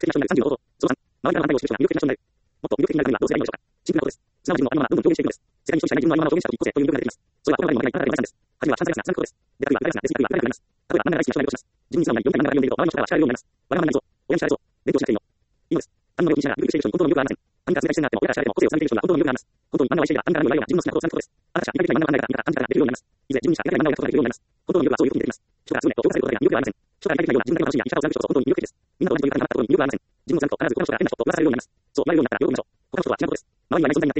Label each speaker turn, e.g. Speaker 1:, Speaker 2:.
Speaker 1: 的な人になる30のこと。その3、周りから反対をしている人が魅力的な人になる。もっと魅力的になるにはどうすればいいのでしょうか。シンプルなことです。すなわち自分のありのままどんどん表現していくのです。世界に消費者ない自分のありのままを表現したとき個性という魅力が出てきます。それは心が今のない7つです。はじめは散財ですが、3個です。で、あるいは具体ですが、別にあるいは具体です。例えば、何々大好きな人がいるとします。自分に素直な4対7が読んでいると、周りの人からは叱られるようになります。我々は何々ぞ、親に叱られるぞ、勉強しなくていいの。いいのです。他人の魅力にしながら、魅力している人に本当の魅力はありません。他人から全体してなっても、親から叱られても、個性を貫いている人には本当の魅力があります。本当に真ん中を愛しているが、他人からの言われるような自分の好きなことを貫くことです。あなたが理解的な真ん中の考え方、見方、感じ方ができるようになります。いずれ自分にしか理解できない真ん中を描くことができるようになります。本当の魅力はそういうことに出てきます。人から常と評価されることだけが魅力ではありません。人から理解できないような自分だけの楽しみや見方を貫く人こそ本当に魅力的です。みんなと同じという考えになったことに魅力はありません。自分を貫くと必ず他の人から変な人と同じされるようになります。そう、言われるようになったら喜びましょう。他の人とは違うことです。周りにはいない存在に